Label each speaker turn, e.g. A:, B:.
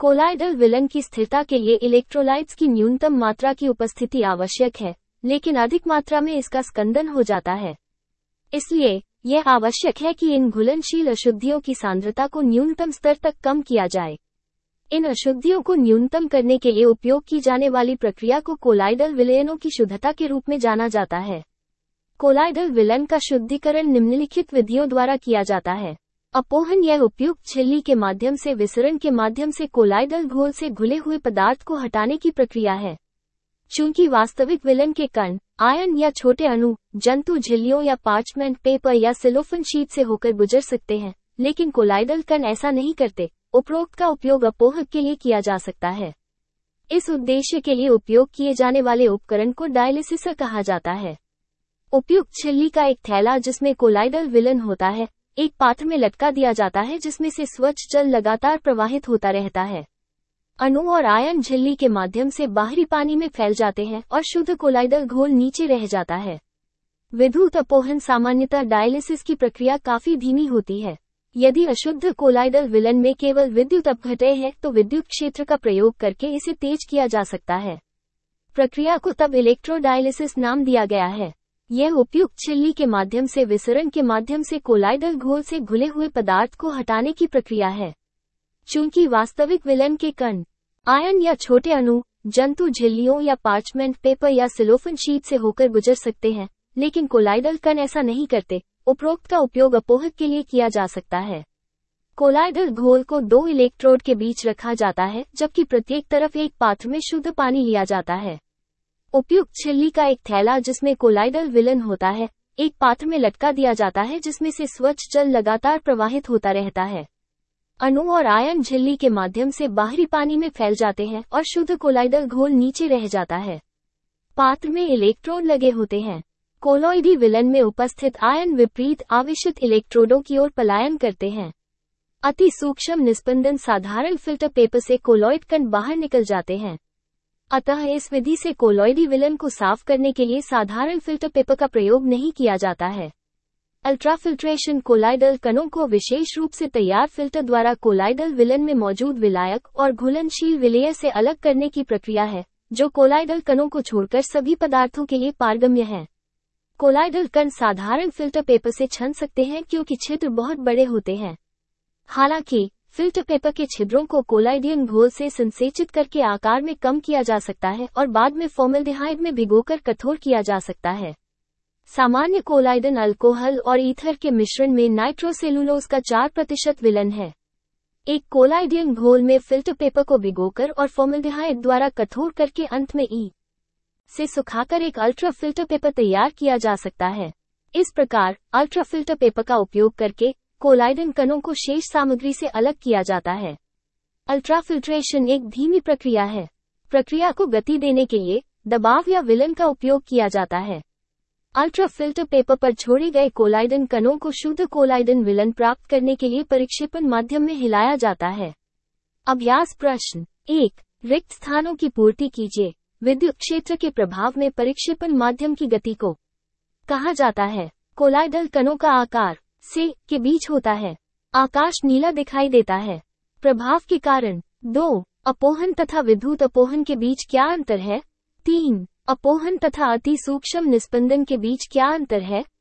A: Colloidal villain की स्थिरता के लिए इलेक्ट्रोलाइट्स की न्यूनतम मात्रा की उपस्थिति आवश्यक है, लेकिन अधिक मात्रा में इसका स्कंदन हो जाता है। इसलिए यह आवश्यक है कि इन घुलनशील अशुद्धियों की सांद्रता को न्यूनतम स्तर तक कम किया जाए। इन अशुद्धियों को न्यूनतम करने के लिए उपयोग की जाने वाली प्रक्रिया को कोलाइडल विलयनों की शुद्धता के रूप में जाना जाता है। कोलाइडल विलन का शुद्धिकरण निम्नलिखित विधियों द्वारा किया जाता है। अपोहन, यह उपयुक्त झिल्ली के माध्यम से विसरण के माध्यम से कोलाइडल घोल से घुले हुए पदार्थ को हटाने की प्रक्रिया है। चूंकि वास्तविक विलन के कण, आयन या छोटे अणु, जंतु झिल्लियों या पार्चमेंट पेपर या सेलोफन शीट से होकर गुजर सकते हैं, लेकिन कोलाइडल कण ऐसा नहीं करते, उपरोक्त का उपयोग अपोहक के लिए किया जा सकता है। इस उद्देश्य के लिए उपयोग किए जाने वाले उपकरण को डायलिसिसर कहा जाता है। उपयुक्त झिल्ली का एक थैला जिसमें कोलाइडल विलन होता है, एक पात्र में लटका दिया जाता है जिसमें से स्वच्छ जल लगातार प्रवाहित होता रहता है। अणु और आयन झिल्ली के माध्यम से बाहरी पानी में फैल जाते हैं और शुद्ध कोलाइडल घोल नीचे रह जाता है। विद्युत अपोहन सामान्यतः डायलिसिस की प्रक्रिया काफी धीमी होती है। यदि अशुद्ध कोलाइडल विलन में केवल विद्युत अपघटय है तो विद्युत क्षेत्र का प्रयोग करके इसे तेज किया जा सकता है। प्रक्रिया को तब इलेक्ट्रोडायलिसिस नाम दिया गया है। यह उपयुक्त झिल्ली के माध्यम से विसरण के माध्यम से कोलाइडल घोल से घुले हुए पदार्थ को हटाने की प्रक्रिया है। चूंकि वास्तविक विलन के कण, आयन या छोटे अणु, जंतु झिल्लियों या पार्चमेंट पेपर या सेलोफन शीट से होकर गुजर सकते हैं, लेकिन कोलाइडल कण ऐसा नहीं करते, उपरोक्त का उपयोग अपोहक के लिए किया जा सकता है। कोलाइडल घोल को 2 इलेक्ट्रोड के बीच रखा जाता है, जबकि प्रत्येक तरफ एक पात्र में शुद्ध पानी लिया जाता है। उपयुक्त झिल्ली का एक थैला जिसमें कोलाइडल विलन होता है, एक पात्र में लटका दिया जाता है जिसमें से स्वच्छ जल लगातार प्रवाहित होता रहता है। अणु और आयन झिल्ली के माध्यम से बाहरी पानी में फैल जाते हैं और शुद्ध कोलाइडल घोल नीचे रह जाता है। पात्र में इलेक्ट्रोड लगे होते हैं। कोलॉइडी विलन में उपस्थित आयन विपरीत आवेशित इलेक्ट्रोडों की ओर पलायन करते हैं। अति सूक्ष्म निस्पंदन साधारण फिल्टर पेपर से कोलॉइड कण बाहर निकल जाते हैं। अतः इस विधि से कोलॉइडी विलन को साफ करने के लिए साधारण फिल्टर पेपर का प्रयोग नहीं किया जाता है। अल्ट्राफिल्ट्रेशन कोलाइडल कणों को विशेष रूप से तैयार फिल्टर द्वारा कोलाइडल विलन में मौजूद विलायक और घुलनशील विलेय से अलग करने की प्रक्रिया है, जो कोलाइडल कणों को छोड़कर सभी पदार्थों के लिए पारगम्य है। कोलाइडल कण साधारण फिल्टर पेपर से छन सकते हैं क्योंकि छिद्र बहुत बड़े होते हैं। हालांकि फिल्टर पेपर के छिद्रों को कोलाइडियन घोल से संसेचित करके आकार में कम किया जा सकता है और बाद में फॉर्मल्डिहाइड में भिगोकर कठोर किया जा सकता है। सामान्य कोलाइडन अल्कोहल और ईथर के मिश्रण में नाइट्रोसेलुलोज का 4% विलन है। एक कोलाइडियन घोल में फिल्टर पेपर को भिगोकर और फॉर्मल्डिहाइड द्वारा कठोर करके अंत में ई से सुखाकर एक अल्ट्रा फिल्टर पेपर तैयार किया जा सकता है। इस प्रकार अल्ट्रा फिल्टर पेपर का उपयोग करके कोलाइडन कणों को शेष सामग्री से अलग किया जाता है। अल्ट्राफिल्ट्रेशन एक धीमी प्रक्रिया है। प्रक्रिया को गति देने के लिए दबाव या विलन का उपयोग किया जाता है। अल्ट्रा फिल्टर पेपर पर छोड़े गए कोलाइडन कणों को शुद्ध कोलाइडन विलन प्राप्त करने के लिए परिक्षेपण माध्यम में हिलाया जाता है। अभ्यास प्रश्न 1, रिक्त स्थानों की पूर्ति कीजिए। विद्युत क्षेत्र के प्रभाव में परिक्षेपण माध्यम की गति को कहा जाता है। कोलाइडल कणों का आकार से के बीच होता है। आकाश नीला दिखाई देता है। प्रभाव के कारण 2, अपोहन तथा विद्युत अपोहन के बीच क्या अंतर है? 3, अपोहन तथा अति सूक्ष्म निस्पंदन के बीच क्या अंतर है?